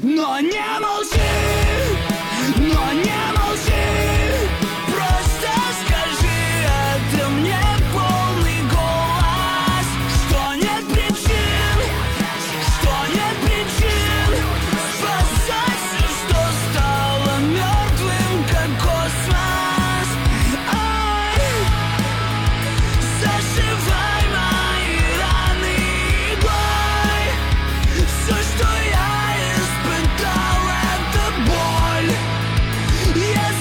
Но не молчи, но не молчи. Просто скажи это мне в полный голос, что нет причин, что нет причин спасаться, что стало мертвым, как космос. Ай, зашивай мои раны иглой. Все, что я испытал, это боль. Я